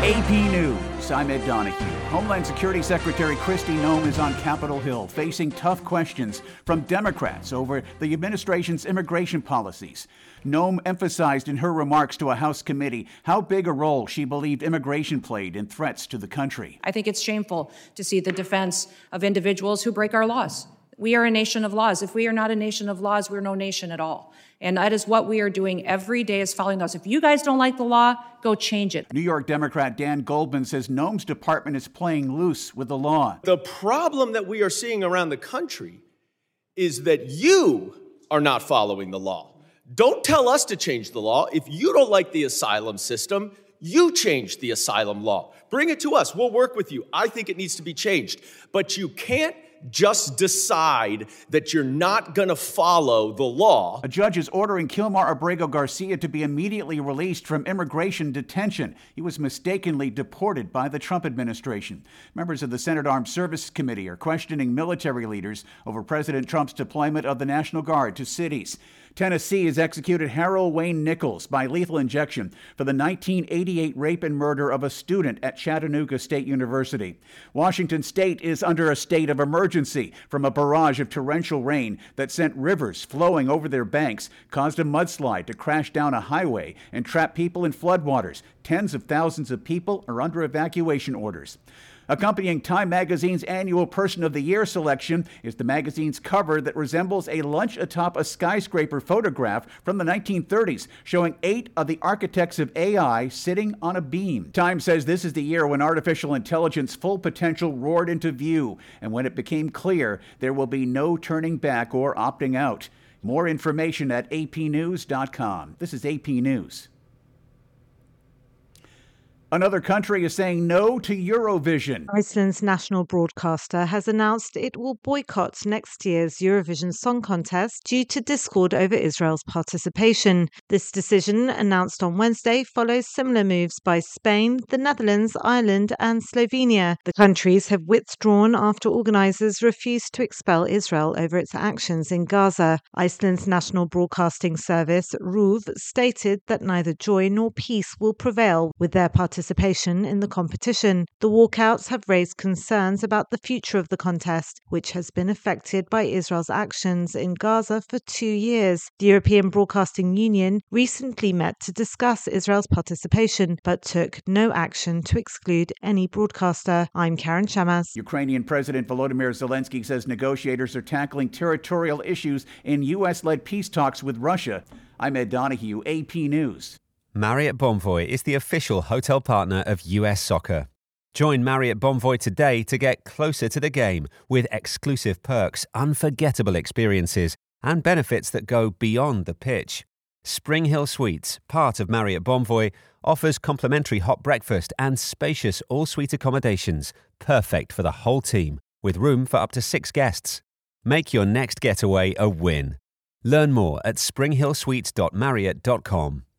AP News, I'm Ed Donahue. Homeland Security Secretary Kristi Noem is on Capitol Hill facing tough questions from Democrats over the administration's immigration policies. Noem emphasized in her remarks to a House committee how big a role she believed immigration played in threats to the country. I think it's shameful to see the defense of individuals who break our laws. We are a nation of laws. If we are not a nation of laws, we're no nation at all. And that is what we are doing every day, is following those. If you guys don't like the law, go change it. New York Democrat Dan Goldman says Noem's department is playing loose with the law. The problem that we are seeing around the country is that you are not following the law. Don't tell us to change the law. If you don't like the asylum system, you change the asylum law. Bring it to us. We'll work with you. I think it needs to be changed. But you can't just decide that you're not going to follow the law. A judge is ordering Kilmar Abrego Garcia to be immediately released from immigration detention. He was mistakenly deported by the Trump administration. Members of the Senate Armed Services Committee are questioning military leaders over President Trump's deployment of the National Guard to cities. Tennessee has executed Harold Wayne Nichols by lethal injection for the 1988 rape and murder of a student at Chattanooga State University. Washington State is under a state of emergency from a barrage of torrential rain that sent rivers flowing over their banks, caused a mudslide to crash down a highway, and trap people in floodwaters. Tens of thousands of people are under evacuation orders. Accompanying Time Magazine's annual Person of the Year selection is the magazine's cover that resembles a lunch atop a skyscraper photograph from the 1930s, showing 8 of the architects of AI sitting on a beam. Time says this is the year when artificial intelligence's full potential roared into view, and when it became clear there will be no turning back or opting out. More information at apnews.com. This is AP News. Another country is saying no to Eurovision. Iceland's national broadcaster has announced it will boycott next year's Eurovision Song Contest due to discord over Israel's participation. This decision, announced on Wednesday, follows similar moves by Spain, the Netherlands, Ireland and Slovenia. The countries have withdrawn after organisers refused to expel Israel over its actions in Gaza. Iceland's national broadcasting service, RÚV, stated that neither joy nor peace will prevail with their participation in the competition. The walkouts have raised concerns about the future of the contest, which has been affected by Israel's actions in Gaza for 2 years. The European Broadcasting Union recently met to discuss Israel's participation, but took no action to exclude any broadcaster. I'm Karen Shamas. Ukrainian President Volodymyr Zelensky says negotiators are tackling territorial issues in U.S.-led peace talks with Russia. I'm Ed Donahue, AP News. Marriott Bonvoy is the official hotel partner of US Soccer. Join Marriott Bonvoy today to get closer to the game with exclusive perks, unforgettable experiences, and benefits that go beyond the pitch. Spring Hill Suites, part of Marriott Bonvoy, offers complimentary hot breakfast and spacious all-suite accommodations, perfect for the whole team, with room for up to 6 guests. Make your next getaway a win. Learn more at springhillsuites.marriott.com.